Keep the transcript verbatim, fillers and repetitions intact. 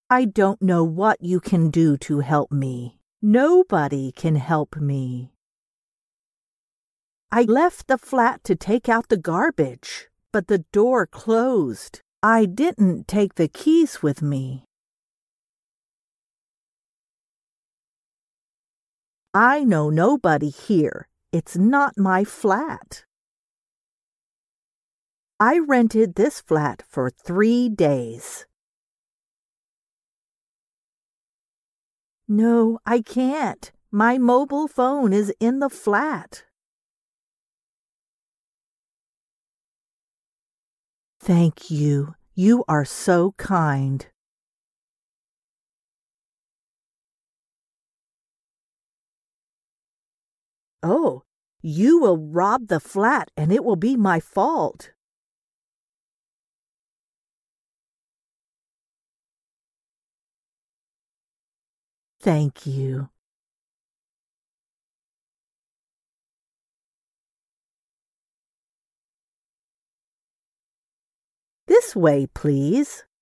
I don't know what you can do to help me. Nobody can help me. I left the flat to take out the garbage, but the door closed. I didn't take the keys with me. I know nobody here. It's not my flat. I rented this flat for three days. No, I can't. My mobile phone is in the flat. Thank you. You are so kind. Oh, you will rob the flat and it will be my fault. Thank you. This way, please.